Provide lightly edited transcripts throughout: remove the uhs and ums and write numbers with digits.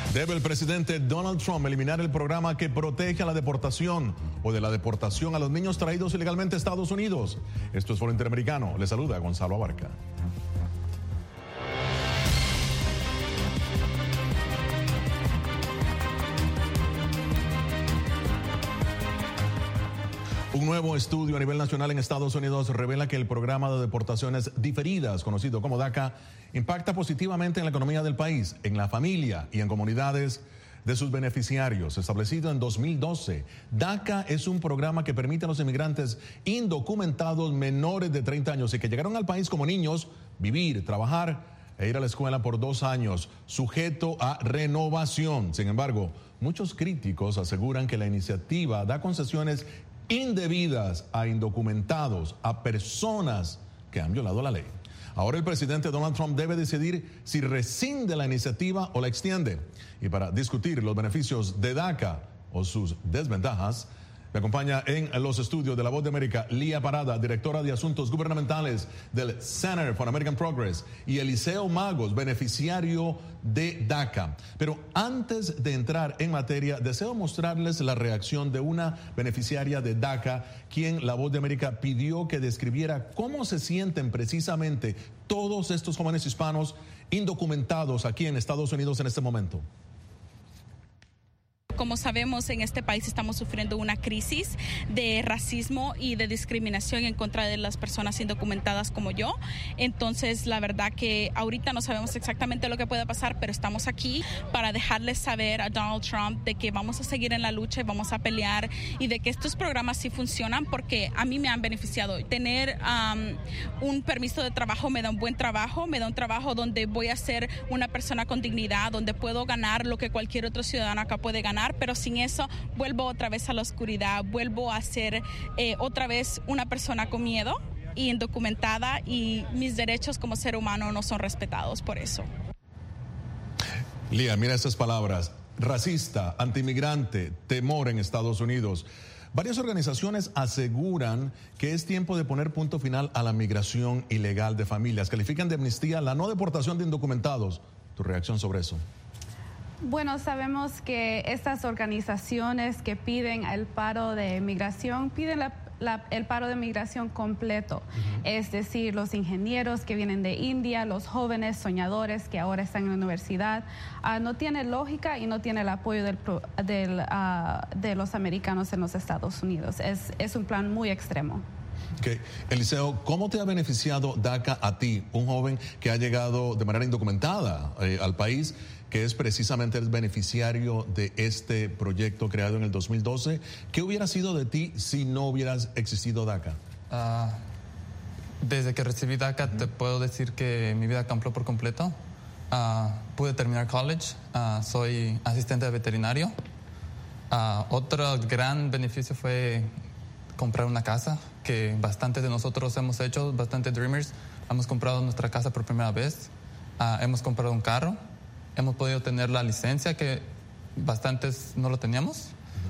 ¿Debe el presidente Donald Trump eliminar el programa que protege a la deportación o de la deportación a los niños traídos ilegalmente a Estados Unidos? Esto es Foro Interamericano. Le saluda Gonzalo Abarca. Un nuevo estudio a nivel nacional en Estados Unidos revela que el programa de deportaciones diferidas, conocido como DACA, impacta positivamente en la economía del país, en la familia y en comunidades de sus beneficiarios. Establecido en 2012, DACA es un programa que permite a los inmigrantes indocumentados menores de 30 años y que llegaron al país como niños vivir, trabajar e ir a la escuela por 2 años, sujeto a renovación. Sin embargo, muchos críticos aseguran que la iniciativa da concesiones indebidas a indocumentados, a personas que han violado la ley. Ahora el presidente Donald Trump debe decidir si rescinde la iniciativa o la extiende. Y para discutir los beneficios de DACA o sus desventajas, me acompaña en los estudios de La Voz de América Lía Parada, directora de Asuntos Gubernamentales del Center for American Progress, y Eliseo Magos, beneficiario de DACA. Pero antes de entrar en materia, deseo mostrarles la reacción de una beneficiaria de DACA, quien La Voz de América pidió que describiera cómo se sienten precisamente todos estos jóvenes hispanos indocumentados aquí en Estados Unidos en este momento. Como sabemos, en este país estamos sufriendo una crisis de racismo y de discriminación en contra de las personas indocumentadas como yo. Entonces, la verdad que ahorita no sabemos exactamente lo que pueda pasar, pero estamos aquí para dejarles saber a Donald Trump de que vamos a seguir en la lucha y vamos a pelear y de que estos programas sí funcionan porque a mí me han beneficiado. Tener un permiso de trabajo me da un buen trabajo, me da un trabajo donde voy a ser una persona con dignidad, donde puedo ganar lo que cualquier otro ciudadano acá puede ganar. Pero sin eso vuelvo otra vez a la oscuridad, vuelvo a ser otra vez una persona con miedo y indocumentada, y mis derechos como ser humano no son respetados por eso. Lía, mira estas palabras: racista, antimigrante, temor en Estados Unidos. Varias organizaciones aseguran que es tiempo de poner punto final a la migración ilegal de familias. Califican de amnistía la no deportación de indocumentados. ¿Tu reacción sobre eso? Bueno, sabemos que estas organizaciones que piden el paro de migración piden el paro de migración completo, es decir, los ingenieros que vienen de India, los jóvenes soñadores que ahora están en la universidad, no tiene lógica y no tiene el apoyo de los americanos en los Estados Unidos. Es un plan muy extremo. Okay. Eliseo, ¿cómo te ha beneficiado DACA a ti, un joven que ha llegado de manera indocumentada al país, que es precisamente el beneficiario de este proyecto creado en el 2012? ¿Qué hubiera sido de ti si no hubieras existido DACA? Desde que recibí DACA te puedo decir que mi vida cambió por completo. Pude terminar college, soy asistente de veterinario. Otro gran beneficio fue comprar una casa, que bastantes de nosotros hemos hecho, bastantes Dreamers. Hemos comprado nuestra casa por primera vez. Hemos comprado un carro. Hemos podido tener la licencia, que bastantes no lo teníamos.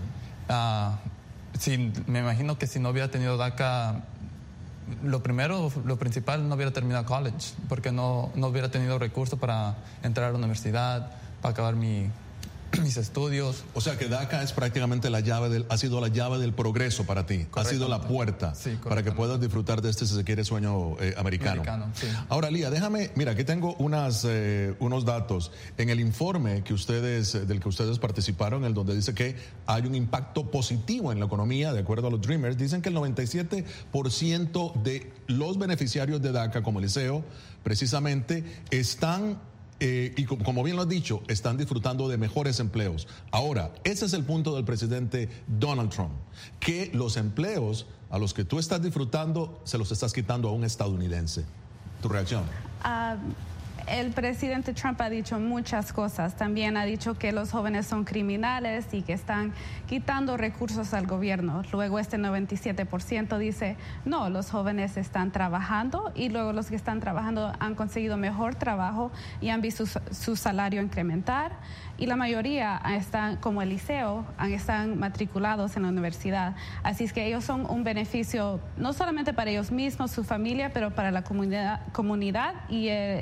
Me imagino que si no hubiera tenido DACA, lo principal, no hubiera terminado college, porque no hubiera tenido recursos para entrar a la universidad, para acabar mis estudios. O sea que DACA es prácticamente ha sido la llave del progreso para ti. Ha sido la puerta para que puedas disfrutar de este, si se quiere, sueño americano. Sí. Ahora, Lía, mira, aquí tengo unos datos. En el informe del que ustedes participaron, en donde dice que hay un impacto positivo en la economía, de acuerdo a los Dreamers, dicen que el 97% de los beneficiarios de DACA, como Eliseo, precisamente están y como bien lo has dicho, están disfrutando de mejores empleos. Ahora, ese es el punto del presidente Donald Trump, que los empleos a los que tú estás disfrutando se los estás quitando a un estadounidense. ¿Tu reacción? El presidente Trump ha dicho muchas cosas. También ha dicho que los jóvenes son criminales y que están quitando recursos al gobierno. Luego este 97% dice, no, los jóvenes están trabajando, y luego los que están trabajando han conseguido mejor trabajo y han visto su salario incrementar. Y la mayoría están, como Eliseo, están matriculados en la universidad. Así es que ellos son un beneficio no solamente para ellos mismos, su familia, pero para la comunidad y los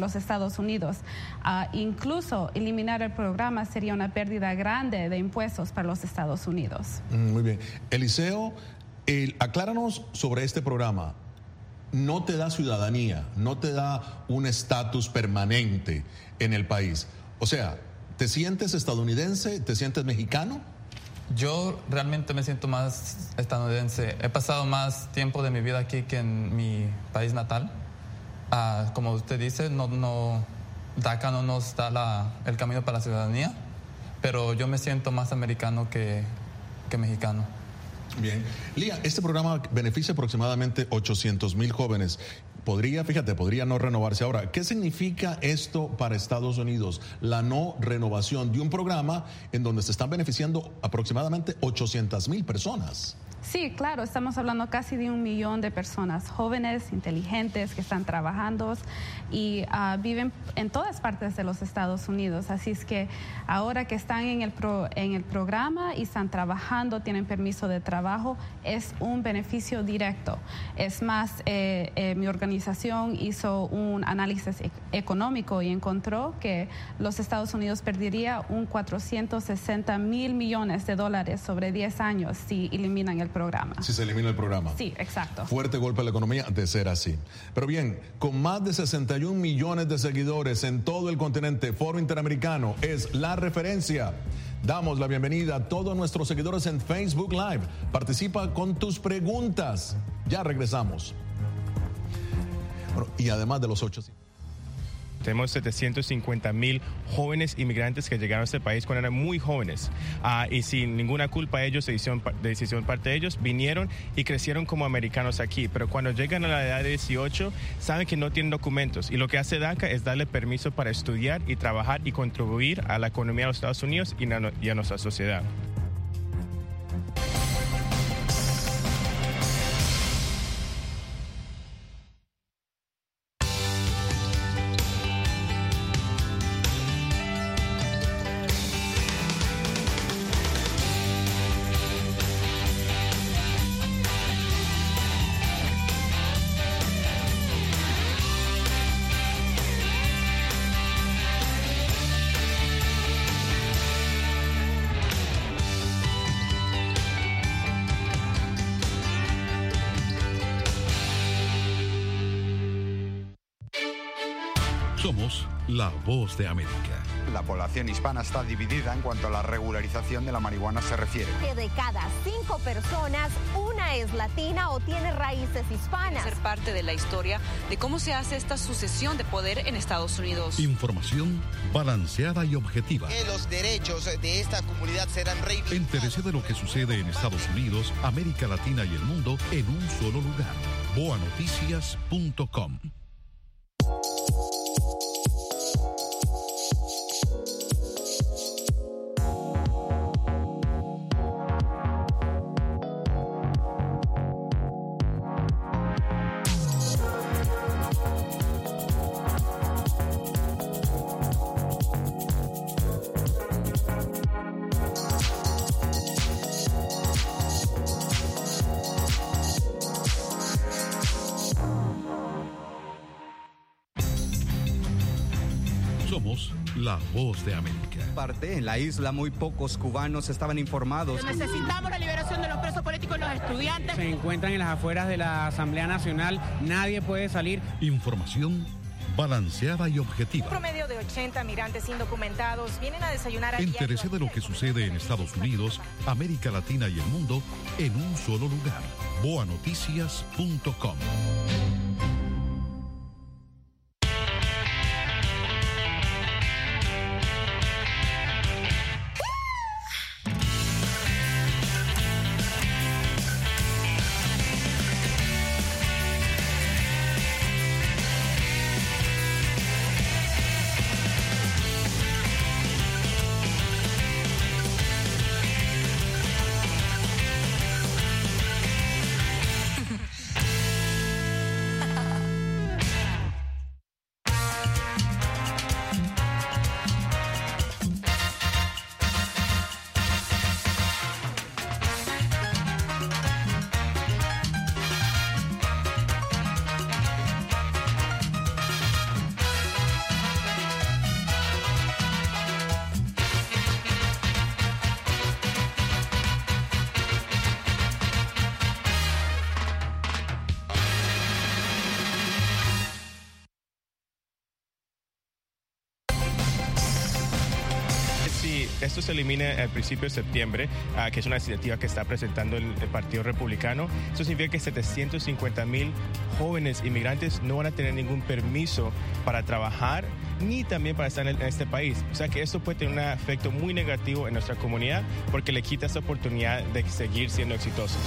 los Estados Unidos. Incluso eliminar el programa sería una pérdida grande de impuestos para los Estados Unidos. Muy bien. Eliseo, acláranos sobre este programa. No te da ciudadanía, no te da un estatus permanente en el país. O sea, ¿te sientes estadounidense? ¿Te sientes mexicano? Yo realmente me siento más estadounidense. He pasado más tiempo de mi vida aquí que en mi país natal. Como usted dice, DACA no nos da el camino para la ciudadanía, pero yo me siento más americano que mexicano. Bien. Lía, este programa beneficia aproximadamente 800,000 jóvenes. Podría no renovarse ahora. ¿Qué significa esto para Estados Unidos? La no renovación de un programa en donde se están beneficiando aproximadamente 800,000 personas. Sí, claro, estamos hablando casi de 1 millón de personas jóvenes, inteligentes, que están trabajando y viven en todas partes de los Estados Unidos. Así es que ahora que están en el programa y están trabajando, tienen permiso de trabajo, es un beneficio directo. Es más, mi organización hizo un análisis económico y encontró que los Estados Unidos perdería un 460,000 millones de dólares sobre 10 años si eliminan el programa. Si se elimina el programa. Sí, exacto. Fuerte golpe a la economía de ser así. Pero bien, con más de 61 millones de seguidores en todo el continente, Foro Interamericano es la referencia. Damos la bienvenida a todos nuestros seguidores en Facebook Live. Participa con tus preguntas. Ya regresamos. Bueno, y además de los 800. Tenemos 750,000 jóvenes inmigrantes que llegaron a este país cuando eran muy jóvenes y sin ninguna culpa de ellos, decisión parte de ellos, vinieron y crecieron como americanos aquí, pero cuando llegan a la edad de 18 saben que no tienen documentos y lo que hace DACA es darle permiso para estudiar y trabajar y contribuir a la economía de los Estados Unidos y a nuestra sociedad. Somos la voz de América. La población hispana está dividida en cuanto a la regularización de la marihuana se refiere. Que de cada 5 personas, una es latina o tiene raíces hispanas. Ser parte de la historia de cómo se hace esta sucesión de poder en Estados Unidos. Información balanceada y objetiva. Que los derechos de esta comunidad serán reivindicados. Entérese de lo que sucede en Estados Unidos, América Latina y el mundo en un solo lugar. boanoticias.com. Somos la voz de América. En la isla muy pocos cubanos estaban informados. Necesitamos la liberación de los presos políticos y los estudiantes. Se encuentran en las afueras de la Asamblea Nacional. Nadie puede salir. Información balanceada y objetiva. Un promedio de 80 migrantes indocumentados vienen a desayunar a diario. Entérese de lo que sucede en Estados Unidos, América Latina y el mundo en un solo lugar. boanoticias.com. esto se elimine al principio de septiembre, que es una iniciativa que está presentando el Partido Republicano. Eso significa que 750,000 jóvenes inmigrantes no van a tener ningún permiso para trabajar ni también para estar en este país. O sea que esto puede tener un efecto muy negativo en nuestra comunidad porque le quita esa oportunidad de seguir siendo exitosos.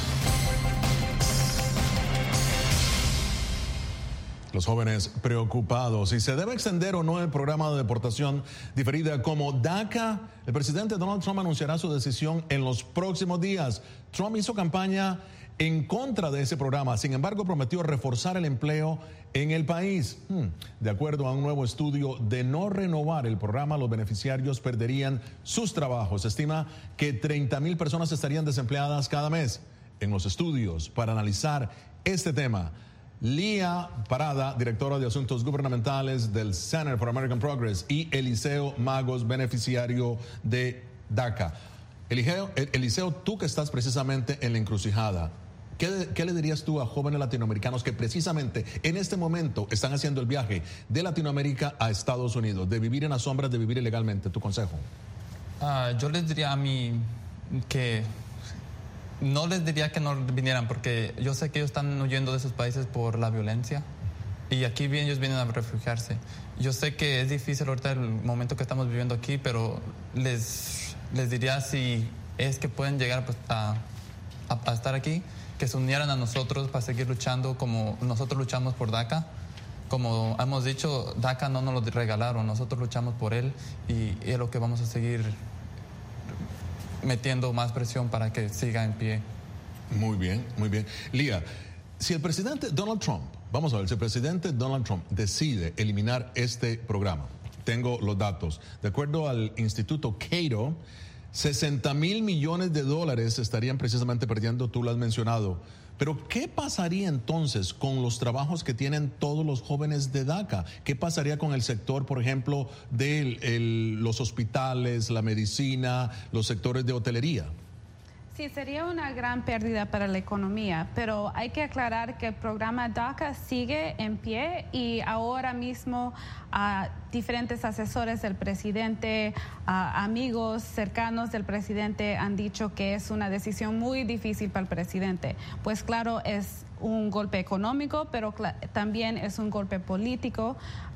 Los jóvenes preocupados. ¿Si se debe extender o no el programa de deportación diferida como DACA? El presidente Donald Trump anunciará su decisión en los próximos días. Trump hizo campaña en contra de ese programa. Sin embargo, prometió reforzar el empleo en el país. De acuerdo a un nuevo estudio, de no renovar el programa, los beneficiarios perderían sus trabajos. Se estima que 30,000 personas estarían desempleadas cada mes. En los estudios para analizar este tema, Lía Parada, directora de Asuntos Gubernamentales del Center for American Progress, y Eliseo Magos, beneficiario de DACA. Eliseo, tú que estás precisamente en la encrucijada, ¿qué le dirías tú a jóvenes latinoamericanos que precisamente en este momento están haciendo el viaje de Latinoamérica a Estados Unidos, de vivir en las sombras, de vivir ilegalmente? ¿Tu consejo? Yo les diría a mí que no les diría que no vinieran, porque yo sé que ellos están huyendo de sus países por la violencia y aquí ellos vienen a refugiarse. Yo sé que es difícil ahorita el momento que estamos viviendo aquí, pero les diría, si es que pueden llegar pues, a estar aquí, que se unieran a nosotros para seguir luchando como nosotros luchamos por DACA. Como hemos dicho, DACA no nos lo regalaron, nosotros luchamos por él y es lo que vamos a seguir metiendo más presión para que siga en pie. Muy bien, muy bien. Lía, si el presidente Donald Trump, vamos a ver, si el presidente Donald Trump decide eliminar este programa, tengo los datos, de acuerdo al Instituto Cato, 60,000 millones de dólares estarían precisamente perdiendo, tú lo has mencionado. Pero ¿qué pasaría entonces con los trabajos que tienen todos los jóvenes de DACA? ¿Qué pasaría con el sector, por ejemplo, de los hospitales, la medicina, los sectores de hotelería? Sí, sería una gran pérdida para la economía, pero hay que aclarar que el programa DACA sigue en pie y ahora mismo diferentes asesores del presidente, amigos cercanos del presidente han dicho que es una decisión muy difícil para el presidente. Pues claro, es un golpe económico, pero también es un golpe político.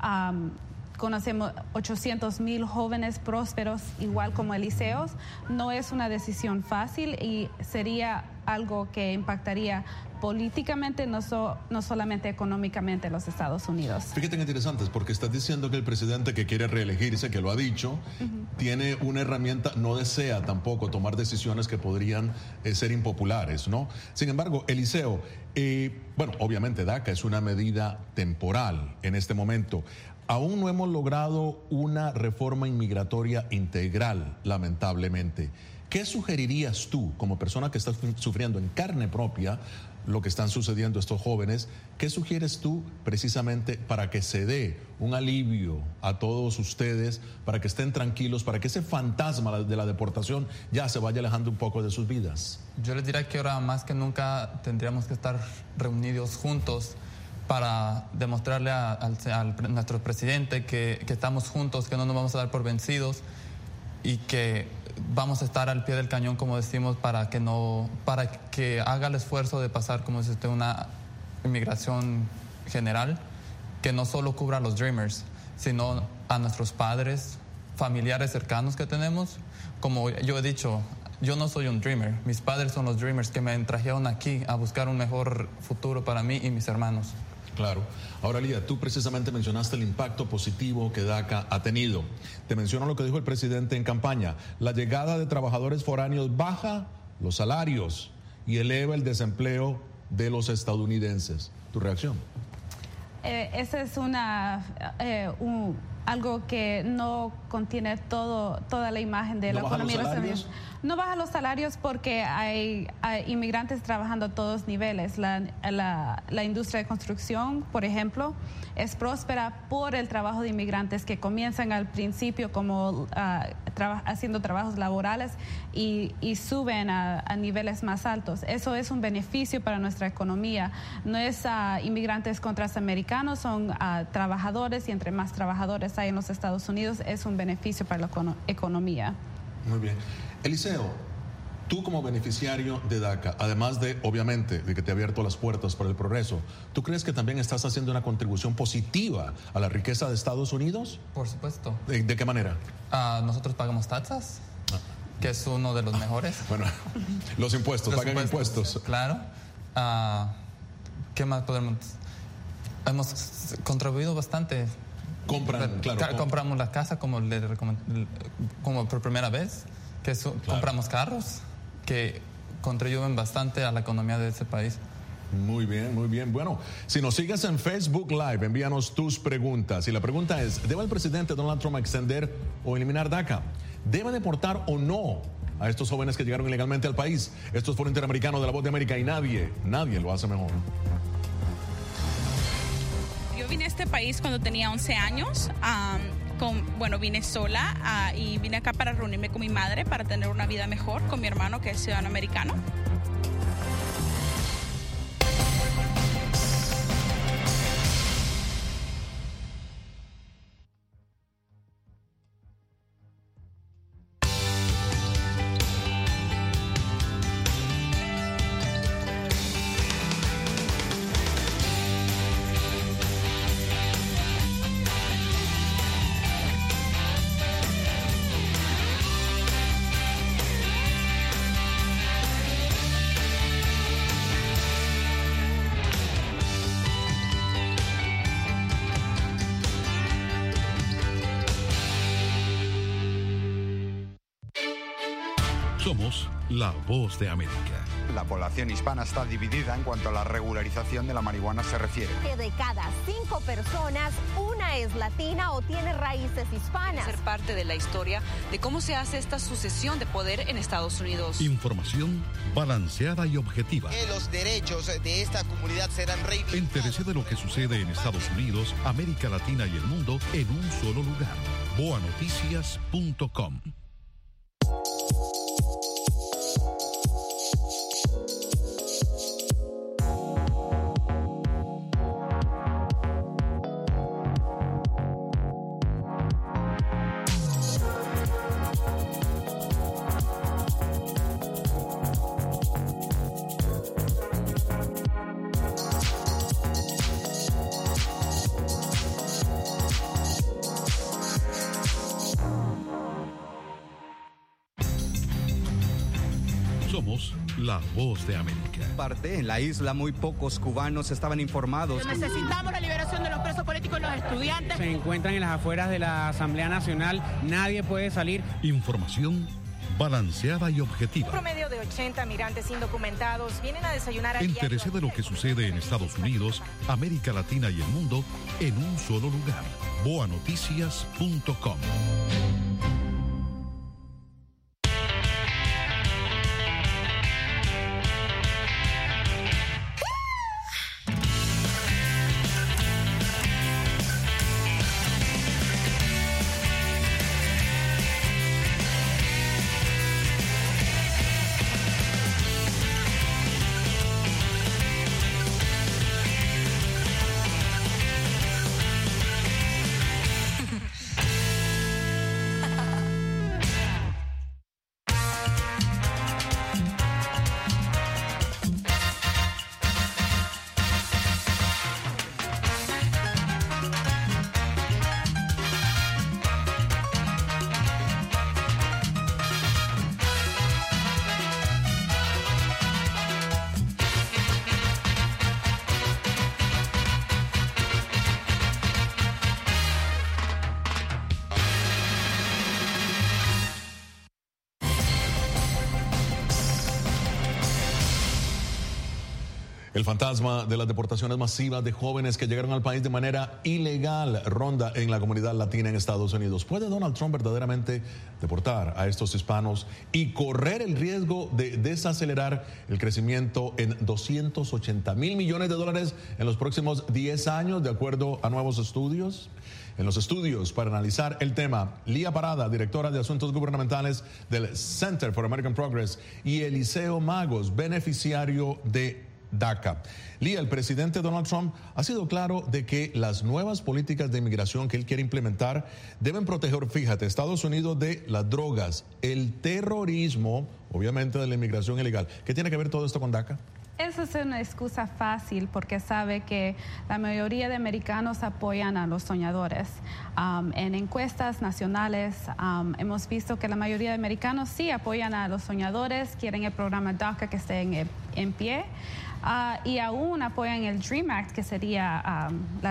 Conocemos 800,000 jóvenes prósperos, igual como Eliseos. No es una decisión fácil y sería algo que impactaría políticamente, no solamente económicamente, los Estados Unidos. Fíjate que interesante, porque estás diciendo que el presidente que quiere reelegirse, que lo ha dicho, tiene una herramienta, no desea tampoco tomar decisiones que podrían ser impopulares, ¿no? Sin embargo, Eliseo, bueno, obviamente DACA es una medida temporal en este momento. Aún no hemos logrado una reforma inmigratoria integral, lamentablemente. ¿Qué sugerirías tú, como persona que está sufriendo en carne propia lo que están sucediendo estos jóvenes? ¿Qué sugieres tú precisamente para que se dé un alivio a todos ustedes, para que estén tranquilos, para que ese fantasma de la deportación ya se vaya alejando un poco de sus vidas? Yo les diría que ahora más que nunca tendríamos que estar reunidos juntos para demostrarle a nuestro presidente que estamos juntos, que no nos vamos a dar por vencidos y que vamos a estar al pie del cañón, como decimos, para que haga el esfuerzo de pasar, como dice usted, una inmigración general que no solo cubra a los Dreamers, sino a nuestros padres, familiares cercanos que tenemos. Como yo he dicho, yo no soy un Dreamer, mis padres son los Dreamers que me trajeron aquí a buscar un mejor futuro para mí y mis hermanos. Claro. Ahora, Lía, tú precisamente mencionaste el impacto positivo que DACA ha tenido. Te menciono lo que dijo el presidente en campaña. La llegada de trabajadores foráneos baja los salarios y eleva el desempleo de los estadounidenses. ¿Tu reacción? Esa es algo que no contiene toda la imagen de la economía de los Estados Unidos. No baja los salarios porque hay inmigrantes trabajando a todos niveles. La industria de construcción, por ejemplo, es próspera por el trabajo de inmigrantes que comienzan al principio como haciendo trabajos laborales y suben a niveles más altos. Eso es un beneficio para nuestra economía. No es inmigrantes contra americanos, son trabajadores, y entre más trabajadores hay en los Estados Unidos, es un beneficio para la economía. Muy bien. Eliseo, tú como beneficiario de DACA, además de, obviamente, de que te ha abierto las puertas para el progreso, ¿tú crees que también estás haciendo una contribución positiva a la riqueza de Estados Unidos? Por supuesto. ¿De qué manera? Nosotros pagamos taxas, que es uno de los mejores. Bueno, los impuestos, pagan impuestos. Claro. ¿Qué más podemos? Hemos contribuido bastante. Compramos la casa como por primera vez, compramos carros que contribuyen bastante a la economía de ese país. Muy bien, muy bien. Bueno, si nos sigues en Facebook Live, envíanos tus preguntas. Y la pregunta es, ¿debe el presidente Donald Trump extender o eliminar DACA? ¿Debe deportar o no a estos jóvenes que llegaron ilegalmente al país? Esto es Foro Interamericano de La Voz de América y nadie lo hace mejor. Yo vine a este país cuando tenía 11 años. Vine sola y vine acá para reunirme con mi madre para tener una vida mejor con mi hermano que es ciudadano americano. Somos la Voz de América. La población hispana está dividida en cuanto a la regularización de la marihuana se refiere. Que de cada 5 personas, una es latina o tiene raíces hispanas. Ser parte de la historia de cómo se hace esta sucesión de poder en Estados Unidos. Información balanceada y objetiva. Que los derechos de esta comunidad serán reivindicados. Entérese de lo que sucede en Estados Unidos, América Latina y el mundo en un solo lugar. boanoticias.com. Somos la Voz de América. En la isla muy pocos cubanos estaban informados. Necesitamos la liberación de los presos políticos y los estudiantes. Se encuentran en las afueras de la Asamblea Nacional. Nadie puede salir. Información balanceada y objetiva. Un promedio de 80 migrantes indocumentados vienen a desayunar aquí. Entérese de lo que sucede en Estados Unidos, América Latina y el mundo en un solo lugar. boanoticias.com. El fantasma de las deportaciones masivas de jóvenes que llegaron al país de manera ilegal ronda en la comunidad latina en Estados Unidos. ¿Puede Donald Trump verdaderamente deportar a estos hispanos y correr el riesgo de desacelerar el crecimiento en $280 mil millones en los próximos 10 años, de acuerdo a nuevos estudios? En los estudios para analizar el tema, Lía Parada, directora de Asuntos Gubernamentales del Center for American Progress, y Eliseo Magos, beneficiario de DACA. Lía, el presidente Donald Trump ha sido claro de que las nuevas políticas de inmigración que él quiere implementar deben proteger, fíjate, Estados Unidos de las drogas, el terrorismo, obviamente de la inmigración ilegal. ¿Qué tiene que ver todo esto con DACA? Eso es una excusa fácil porque sabe que la mayoría de americanos apoyan a los soñadores. En encuestas nacionales hemos visto que la mayoría de americanos sí apoyan a los soñadores, quieren el programa DACA que esté en pie y aún apoyan el DREAM Act, que sería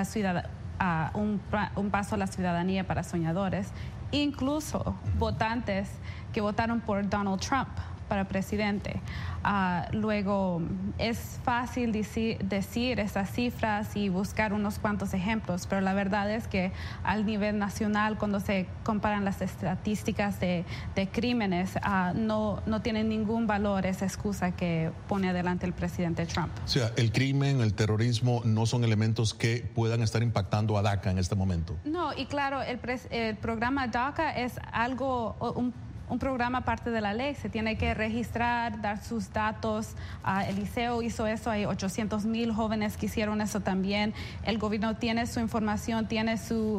un paso a la ciudadanía para soñadores. Incluso votantes que votaron por Donald Trump para presidente. Luego es fácil decir estas cifras y buscar unos cuantos ejemplos, pero la verdad es que al nivel nacional, cuando se comparan las estadísticas de crímenes, no tienen ningún valor esa excusa que pone adelante el presidente Trump. O sea, el crimen, el terrorismo no son elementos que puedan estar impactando a DACA en este momento. No, y claro, el programa DACA es algo, un programa parte de la ley. Se tiene que registrar, dar sus datos. Eliseo hizo eso, hay 800,000 jóvenes que hicieron eso también. El gobierno tiene su información, tiene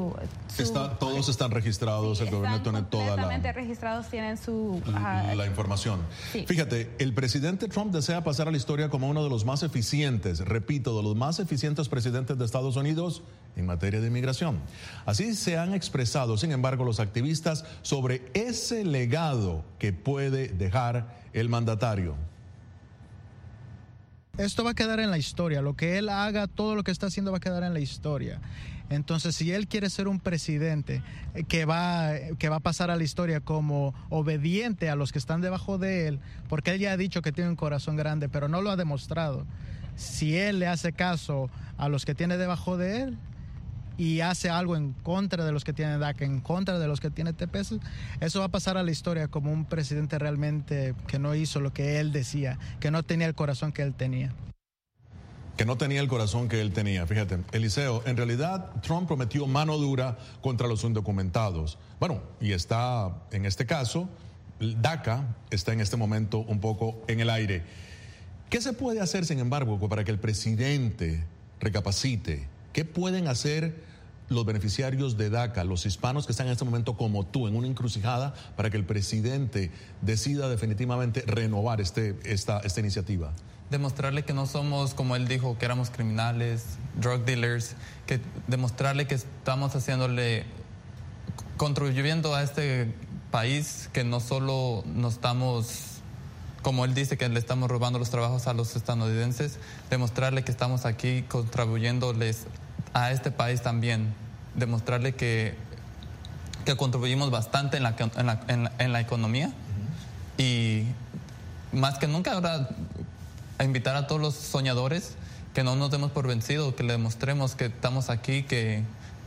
todos están registrados, el gobierno tiene toda completamente registrados, tienen la información. Sí. Fíjate, el presidente Trump desea pasar a la historia como uno de los más eficientes, repito, de los más eficientes presidentes de Estados Unidos en materia de inmigración. Así se han expresado, sin embargo, los activistas sobre ese legado que puede dejar el mandatario. Esto va a quedar en la historia. Lo que él haga, todo lo que está haciendo va a quedar en la historia. Entonces, si él quiere ser un presidente que va a pasar a la historia como obediente a los que están debajo de él, porque él ya ha dicho que tiene un corazón grande, pero no lo ha demostrado. Si él le hace caso a los que tiene debajo de él y hace algo en contra de los que tienen DACA, en contra de los que tienen TPS, eso va a pasar a la historia como un presidente realmente que no hizo lo que él decía, que no tenía el corazón que él tenía. Que no tenía el corazón que él tenía. Fíjate, Eliseo, en realidad Trump prometió mano dura contra los indocumentados. Bueno, y está, en este caso, DACA está en este momento un poco en el aire. ¿Qué se puede hacer, sin embargo, para que el presidente recapacite? ¿Qué pueden hacer los beneficiarios de DACA, los hispanos que están en este momento como tú, en una encrucijada, para que el presidente decida definitivamente renovar esta iniciativa? Demostrarle que no somos, como él dijo, que éramos criminales, drug dealers, que demostrarle que estamos contribuyendo a este país, que no solo nos estamos, como él dice, que le estamos robando los trabajos a los estadounidenses, demostrarle que estamos aquí contribuyéndoles a este país también, demostrarle que contribuimos bastante en la economía. Y más que nunca ahora a invitar a todos los soñadores que no nos demos por vencido, que le demostremos que estamos aquí, que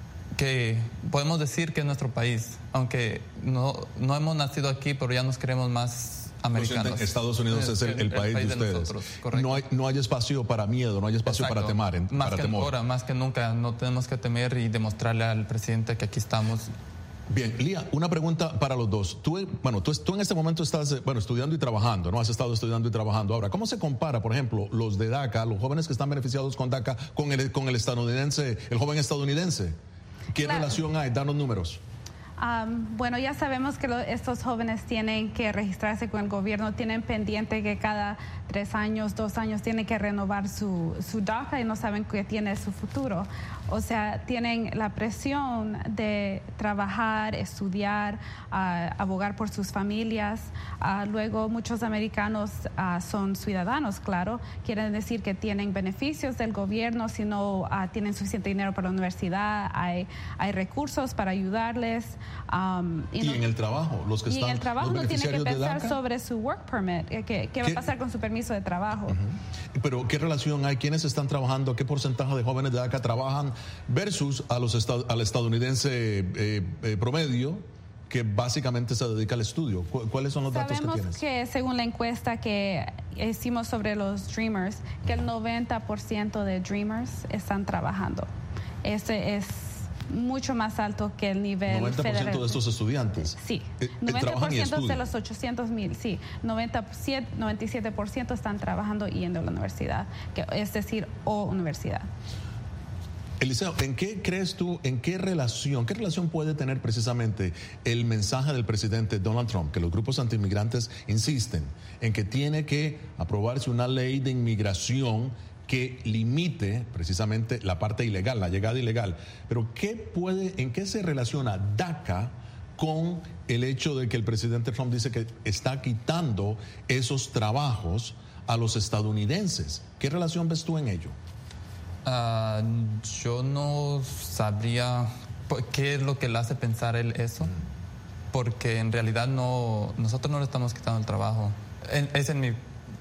podemos decir que es nuestro país, aunque no hemos nacido aquí, pero ya nos queremos más americanos. Estados Unidos es el país de ustedes. Nosotros, no hay espacio para miedo, no hay espacio para temor. Más que nunca, no tenemos que temer y demostrarle al presidente que aquí estamos. Bien, Lía, una pregunta para los dos. Tú en este momento estás estudiando y trabajando, ¿no? Has estado estudiando y trabajando. Ahora, ¿cómo se compara, por ejemplo, los de DACA, los jóvenes que están beneficiados con DACA, con el estadounidense, el joven estadounidense? ¿Qué relación hay? Danos números. Bueno, ya sabemos que estos jóvenes tienen que registrarse con el gobierno, tienen pendiente que cada 3 años, 2 años tienen que renovar su DACA y no saben qué tiene su futuro. O sea, tienen la presión de trabajar, estudiar, abogar por sus familias. Luego, muchos americanos son ciudadanos, claro. Quieren decir que tienen beneficios del gobierno, si no tienen suficiente dinero para la universidad, hay recursos para ayudarles. Y en el trabajo, los que están, en el trabajo no tienen que pensar DACA, sobre su work permit, ¿qué va a pasar con su permiso de trabajo? Pero ¿qué relación hay? ¿Quiénes están trabajando? ¿Qué porcentaje de jóvenes de DACA trabajan versus al estadounidense promedio, que básicamente se dedica al estudio? ¿Cuáles son los datos que tienes? Sabemos que según la encuesta que hicimos sobre los Dreamers, que el 90% de Dreamers están trabajando. Ese es mucho más alto que el nivel 90% federal. de estos estudiantes. Sí, trabajan y 90% de los 800,000, sí. 97% están trabajando y yendo a la universidad, es decir, o universidad. Eliseo, ¿en qué crees tú, qué relación puede tener precisamente el mensaje del presidente Donald Trump, que los grupos antiinmigrantes insisten en que tiene que aprobarse una ley de inmigración que limite precisamente la parte ilegal, la llegada ilegal? Pero ¿en qué se relaciona DACA con el hecho de que el presidente Trump dice que está quitando esos trabajos a los estadounidenses? ¿Qué relación ves tú en ello? Yo no sabría qué es lo que le hace pensar él eso, porque en realidad nosotros no le estamos quitando el trabajo. Es en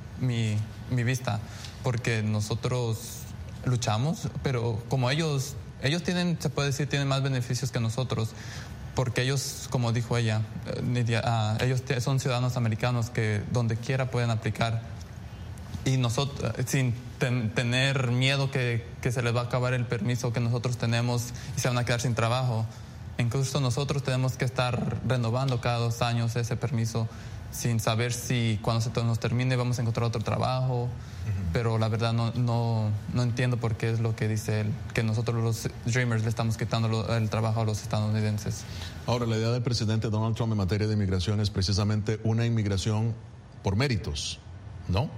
mi vista, porque nosotros luchamos, pero como ellos tienen, se puede decir, tienen más beneficios que nosotros, porque ellos, como dijo ella, ellos son ciudadanos americanos que donde quiera pueden aplicar, y nosotros sin tener miedo que se les va a acabar el permiso que nosotros tenemos y se van a quedar sin trabajo. Incluso nosotros tenemos que estar renovando cada 2 años ese permiso sin saber si cuando se nos termine vamos a encontrar otro trabajo. Pero la verdad no entiendo por qué es lo que dice él, que nosotros los Dreamers le estamos quitando el trabajo a los estadounidenses. Ahora, la idea del presidente Donald Trump en materia de inmigración es precisamente una inmigración por méritos, ¿no?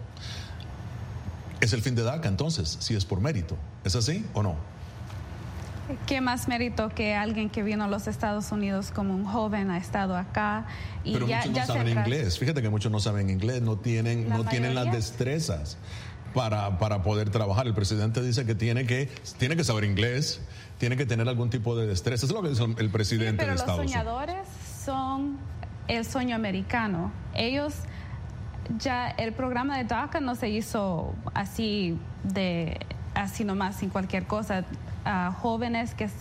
Es el fin de DACA, entonces, si es por mérito. ¿Es así o no? ¿Qué más mérito que alguien que vino a los Estados Unidos como un joven, ha estado acá y pero muchos no saben inglés. Fíjate que muchos no saben inglés, no tienen las destrezas para poder trabajar. El presidente dice que tiene que saber inglés, tiene que tener algún tipo de destreza. Eso es lo que dice el presidente de Estados Unidos. Pero los soñadores son el sueño americano. Ellos... Ya el programa de DACA no se hizo así nomás, sin cualquier cosa. Jóvenes que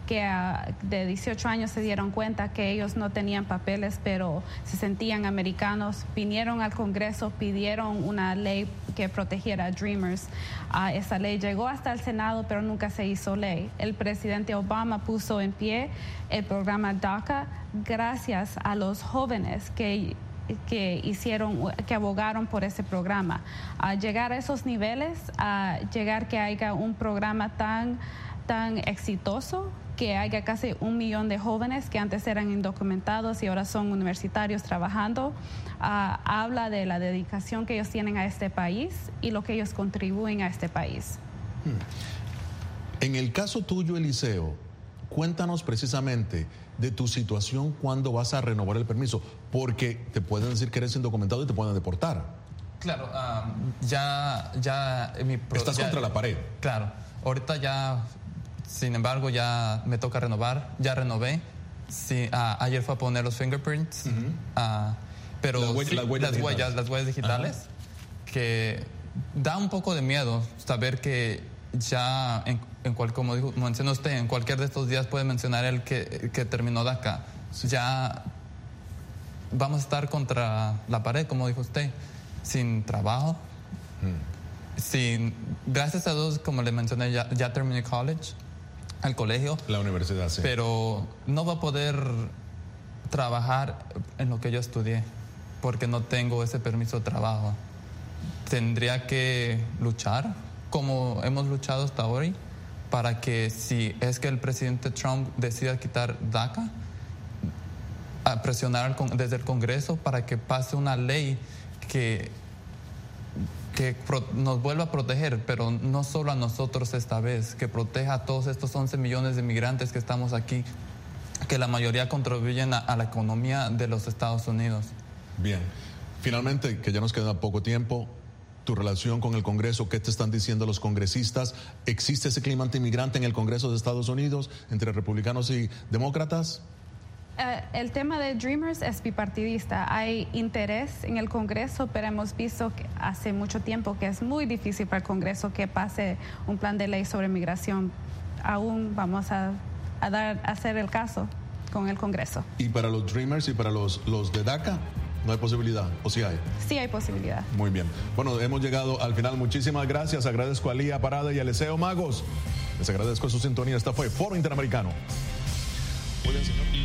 de 18 años se dieron cuenta que ellos no tenían papeles, pero se sentían americanos, vinieron al Congreso, pidieron una ley que protegiera a Dreamers. Esa ley llegó hasta el Senado, pero nunca se hizo ley. El presidente Obama puso en pie el programa DACA gracias a los jóvenes que abogaron por ese programa. A llegar a esos niveles, a llegar que haya un programa tan exitoso, que haya casi 1 millón de jóvenes que antes eran indocumentados y ahora son universitarios trabajando, habla de la dedicación que ellos tienen a este país y lo que ellos contribuyen a este país. En el caso tuyo, Eliseo, cuéntanos precisamente de tu situación cuando vas a renovar el permiso, porque te pueden decir que eres indocumentado y te pueden deportar. Claro, estás contra la pared. Claro, ahorita ya, sin embargo, ya me toca renovar, ya renové. Sí, ayer fue a poner los fingerprints, pero las huellas digitales, que da un poco de miedo saber que ya como mencionó usted, en cualquier de estos días puede mencionar el que terminó DACA. Ya vamos a estar contra la pared, como dijo usted, sin trabajo. Gracias a Dios, como le mencioné, ya terminé college, el colegio. La universidad, sí. Pero no va a poder trabajar en lo que yo estudié, porque no tengo ese permiso de trabajo. Tendría que luchar, como hemos luchado hasta hoy, para que si es que el presidente Trump decida quitar DACA, a presionar desde el Congreso para que pase una ley que nos vuelva a proteger, pero no solo a nosotros esta vez, que proteja a todos estos 11 millones de migrantes que estamos aquí, que la mayoría contribuyen a la economía de los Estados Unidos. Bien, finalmente, que ya nos queda poco tiempo, tu relación con el Congreso, ¿qué te están diciendo los congresistas? ¿Existe ese clima antimigrante en el Congreso de Estados Unidos entre republicanos y demócratas? El tema de Dreamers es bipartidista. Hay interés en el Congreso, pero hemos visto que hace mucho tiempo que es muy difícil para el Congreso que pase un plan de ley sobre migración. Aún vamos a hacer el caso con el Congreso. ¿Y para los Dreamers y para los de DACA? ¿No hay posibilidad? ¿O sí hay? Sí hay posibilidad. Muy bien. Bueno, hemos llegado al final. Muchísimas gracias. Agradezco a Lía Parada y a Eliseo Magos Les agradezco su sintonía. Esta fue Foro Interamericano. Muy bien, señor.